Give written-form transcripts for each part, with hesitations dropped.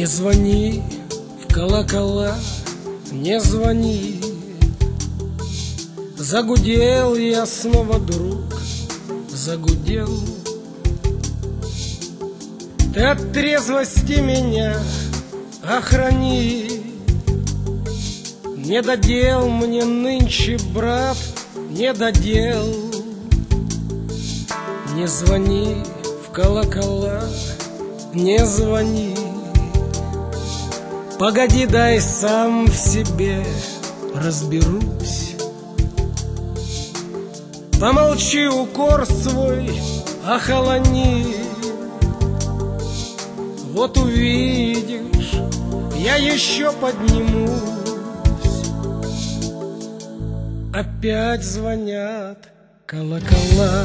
звони в колокола, не звони. Загудел я снова, друг, загудел. Ты от трезвости меня охрани. Не додел мне нынче, брат, не додел. Не звони в колокола, не звони. Погоди, дай сам в себе разберусь. Помолчи, укор свой охолони. Вот увидишь, я еще поднимусь. Опять звонят колокола,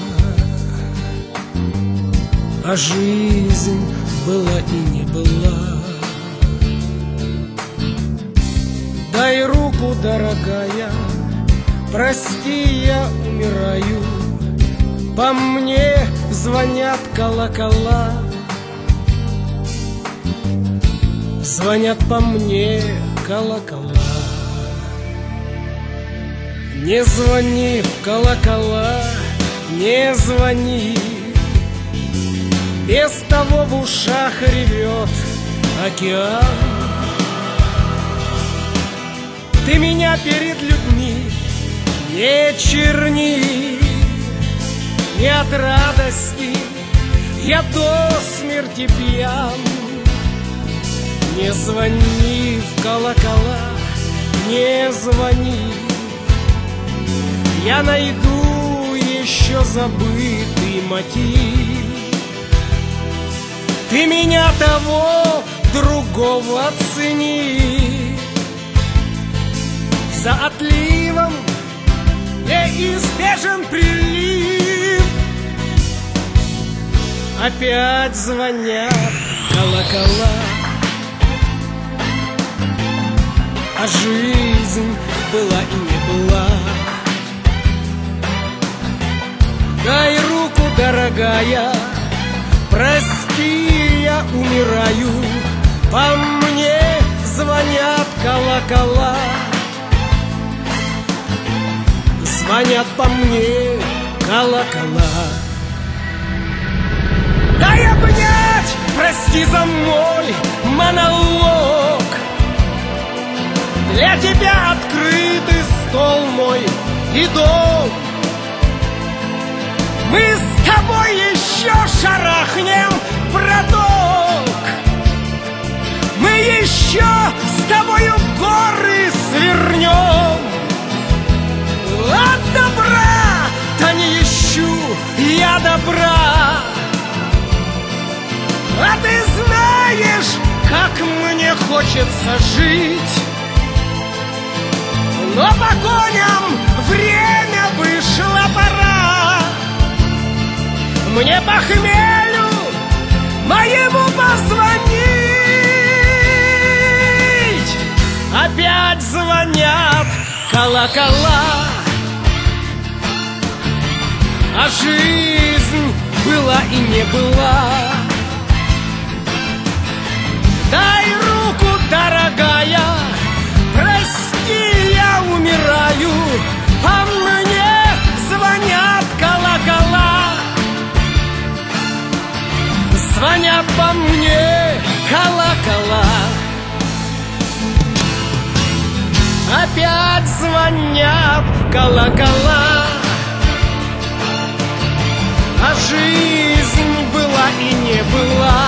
а жизнь была и не была. Дай руку, дорогая, прости, я умираю. По мне звонят колокола, звонят по мне колокола. Не звони в колокола, не звони. Без того в ушах ревет океан. Ты меня перед людьми не черни. Не от радости я до смерти пьян. Не звони в колокола, не звони. Я найду еще забытый мотив. Ты меня того другого цени. За отливом неизбежен прилив. Опять звонят колокола, а жизнь была и не была. Дай руку, дорогая, прости, я умираю. По мне звонят колокола, звонят по мне колокола. Дай обнять, прости за мой монолог. Для тебя открытый стол мой и дом. Мы с тобой еще шарахнем проток. Мы еще с тобою горы свернем. От добра-то не ищу я добра. А ты знаешь, как мне хочется жить. Но по коням время вышло, пора. Мне по хмелю моему позвонить. Опять звонят колокола, а жизнь была и не была. Дай руку, дорогая, прости, я умираю. А мне звонят колокола, звонят по мне колокола. Опять звонят колокола, а жизнь была и не была.